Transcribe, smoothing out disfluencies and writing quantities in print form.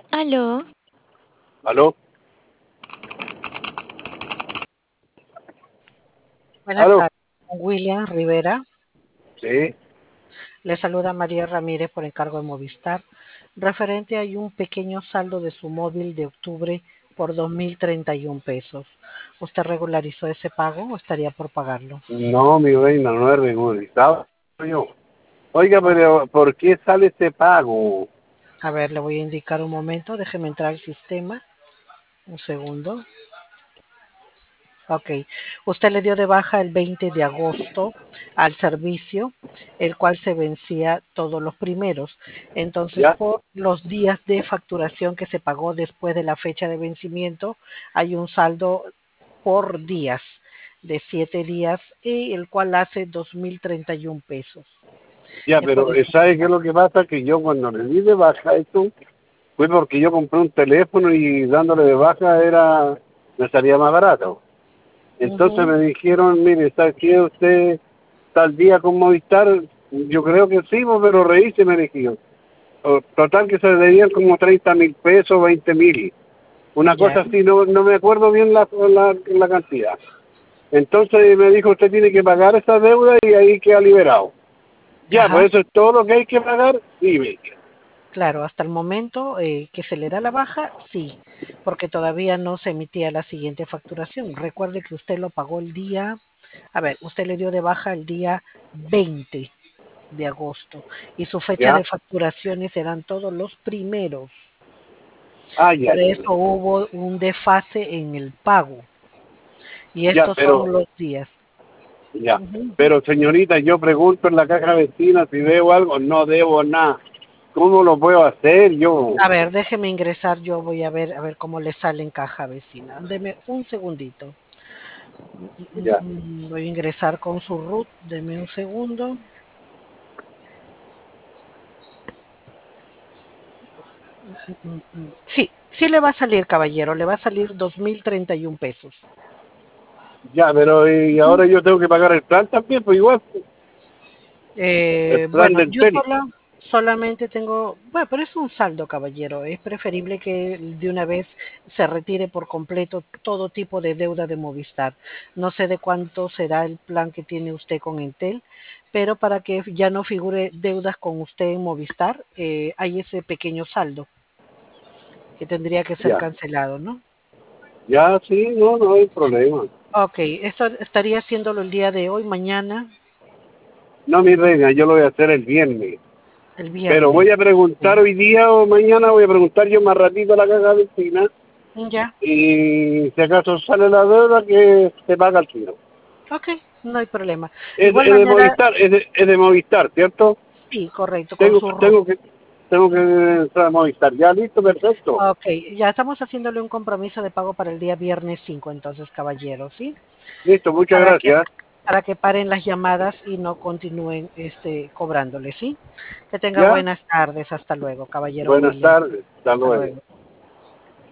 Aló, ¿Aló? Buenas ¿Aló? tardes, William Rivera. Sí. Le saluda María Ramírez por encargo de Movistar. Referente hay un pequeño saldo de su móvil de octubre por 2.031 pesos. ¿Usted regularizó ese pago o estaría por pagarlo? No, mi reina, no es regularizado yo. Oiga, Ok. pero ¿por qué sale este pago? A ver, le voy a indicar un momento. Déjeme entrar al sistema. Un segundo. Ok. Usted le dio de baja el 20 de agosto al servicio, el cual se vencía todos los primeros. Entonces, ¿Ya? por los días de facturación que se pagó después de la fecha de vencimiento, hay un saldo por días de 7 días y el cual hace 2.031 pesos. Ya, Es por pero eso que ¿sabe qué es sale. lo que pasa? Que yo cuando le di de baja esto, fue porque yo compré un teléfono y dándole de baja me salía más barato. Entonces Ujú. me dijeron, mire, ¿sabe qué? Usted tal día con Movistar, yo creo que sí, pues, pero reíse, me dijeron. Total que se debían como 30.000 pesos, 20.000. Una Ya, cosa así, no me acuerdo bien la cantidad. Entonces me dijo, usted tiene que pagar esa deuda y ahí queda liberado. Ya, ajá. pues eso es todo lo que hay que pagar. Dime. Claro, hasta el momento que se le da la baja, sí, porque todavía no se emitía la siguiente facturación. Recuerde que usted lo pagó el día, a ver, usted le dio de baja el día 20 de agosto y su fecha Ya, de facturaciones eran todos los primeros. ya, Por ya, eso hubo un desfase en el pago y ya, estos son los días. ya. Ujú. Pero señorita, yo pregunto en la caja vecina si debo algo, no debo nada. ¿Cómo lo puedo hacer yo? A ver, déjeme ingresar, yo voy a ver cómo le sale en caja vecina. Deme un segundito. Ya, Voy a ingresar con su root. Deme un segundo. Sí, sí le va a salir, caballero. Le va a salir 2.031 pesos. ya, pero y Ujú. ahora yo tengo que pagar el plan también, pues igual, pues, el plan Bueno, del tele. solamente tengo, bueno, pero es un saldo, caballero. Es preferible que de una vez se retire por completo todo tipo de deuda de Movistar. No sé de cuánto será el plan que tiene usted con Entel, pero para que ya no figure deudas con usted en Movistar, hay ese pequeño saldo que tendría que ser Ya, cancelado, ¿no? ya, sí, no hay problema. Ok, esto estaría haciéndolo el día de hoy, mañana, No, mi reina, yo lo voy a hacer el viernes. el Pero viernes. voy a preguntar Ok. hoy día o mañana, voy a preguntar yo más ratito a la caja vecina Ya, y si acaso sale la deuda que se paga al tiro. ok, no hay problema. De Es, igual es de manera, Movistar, es de Movistar, ¿cierto? sí, correcto, con Tengo, su RUT. tengo que tengo que entrar a Movistar. Ya, listo, perfecto. Ok, ya estamos haciéndole un compromiso de pago para el día viernes 5, entonces, caballero, ¿sí? Listo, muchas Para que, gracias. para que paren las llamadas y no continúen cobrándole, ¿sí? Que tenga Ya, buenas tardes, hasta luego, caballero buenas William. tardes, hasta Hasta luego. luego.